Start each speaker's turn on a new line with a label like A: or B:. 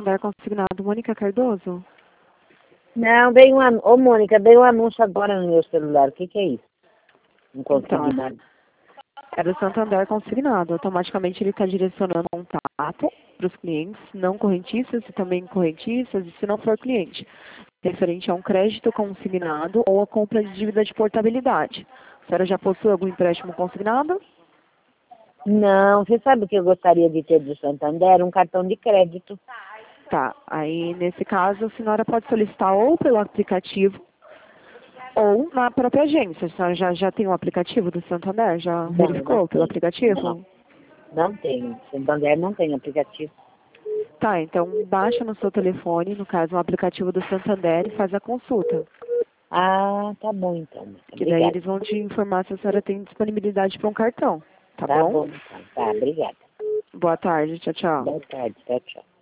A: Santander consignado, Mônica Cardoso?
B: Não, veio Ô, Mônica, veio um anúncio agora no meu celular. O que é isso? Não consegui
A: Então,
B: nada.
A: era o Santander consignado. Automaticamente ele está direcionando contato para os clientes não correntistas e também correntistas, e se não for cliente, referente a um crédito consignado ou a compra de dívida de portabilidade. A senhora já possui algum empréstimo consignado?
B: Não, você sabe o que eu gostaria de ter do Santander? Um cartão de crédito.
A: Tá, aí nesse caso a senhora pode solicitar ou pelo aplicativo ou na própria agência. A senhora já tem o aplicativo do Santander? Já verificou pelo aplicativo?
B: Não tenho. Santander não tem aplicativo.
A: Tá, então baixa no seu telefone, no caso, o aplicativo do Santander e faz a consulta.
B: Ah, tá bom então.
A: Que daí
B: Obrigada.
A: eles vão te informar se a senhora tem disponibilidade para um cartão. Tá
B: Tá
A: bom?
B: bom então. Tá, obrigada.
A: Boa tarde, tchau, tchau.
B: Boa tarde. Tchau, tchau.